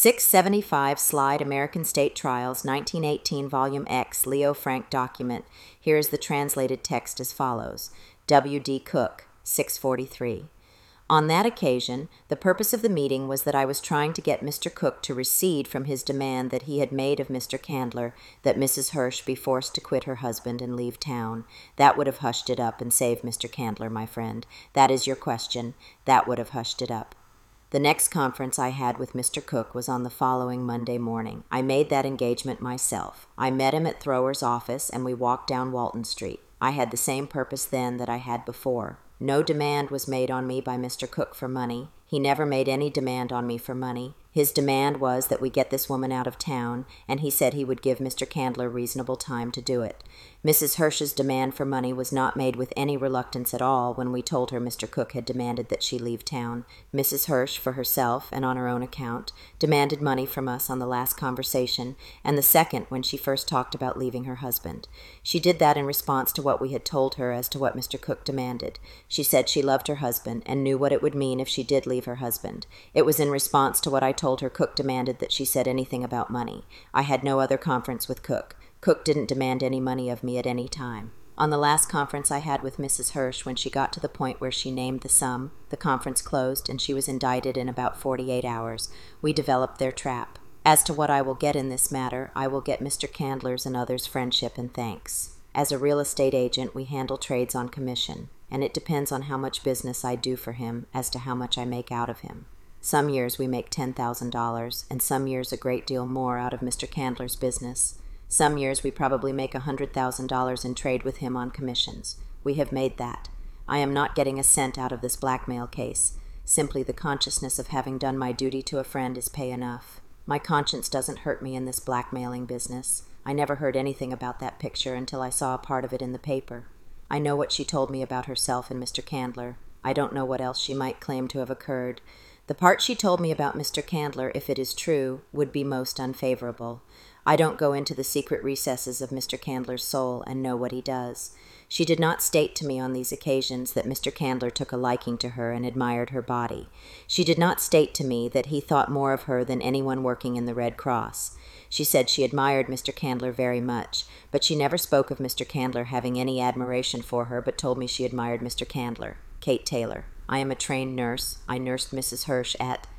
675 Slide American State Trials, 1918, Volume X, Leo Frank document. Here is the translated text as follows. W.D. Cook, 643. On that occasion, the purpose of the meeting was that I was trying to get Mr. Cook to recede from his demand that he had made of Mr. Candler that Mrs. Hirsch be forced to quit her husband and leave town. That would have hushed it up and saved Mr. Candler, my friend. That is your question. That would have hushed it up. The next conference I had with Mr. Cook was on the following Monday morning. I made that engagement myself. I met him at Thrower's office, and we walked down Walton Street. I had the same purpose then that I had before. No demand was made on me by Mr. Cook for money. He never made any demand on me for money. His demand was that we get this woman out of town, and he said he would give Mr. Candler reasonable time to do it. Mrs. Hirsch's demand for money was not made with any reluctance at all when we told her Mr. Cook had demanded that she leave town. Mrs. Hirsch, for herself and on her own account, demanded money from us on the last conversation, and the second when she first talked about leaving her husband. She did that in response to what we had told her as to what Mr. Cook demanded. She said she loved her husband and knew what it would mean if she did leave her husband. It was in response to what I told her Cook demanded that she said anything about money. I had no other conference with Cook. Cook didn't demand any money of me at any time. On the last conference I had with Mrs. Hirsch, when she got to the point where she named the sum, the conference closed and she was indicted in about 48 hours. We developed their trap. As to what I will get in this matter, I will get Mr. Candler's and others' friendship and thanks. As a real estate agent, we handle trades on commission, and it depends on how much business I do for him as to how much I make out of him. Some years we make $10,000, and some years a great deal more out of Mr. Candler's business. Some years we probably make $100,000 in trade with him on commissions. We have made that. I am not getting a cent out of this blackmail case. Simply the consciousness of having done my duty to a friend is pay enough. My conscience doesn't hurt me in this blackmailing business. I never heard anything about that picture until I saw a part of it in the paper. I know what she told me about herself and Mr. Candler. I don't know what else she might claim to have occurred. The part she told me about Mr. Candler, if it is true, would be most unfavorable. I don't go into the secret recesses of Mr. Candler's soul and know what he does. She did not state to me on these occasions that Mr. Candler took a liking to her and admired her body. She did not state to me that he thought more of her than anyone working in the Red Cross. She said she admired Mr. Candler very much, but she never spoke of Mr. Candler having any admiration for her, but told me she admired Mr. Candler. Kate Taylor. I am a trained nurse. I nursed Mrs. Hirsch at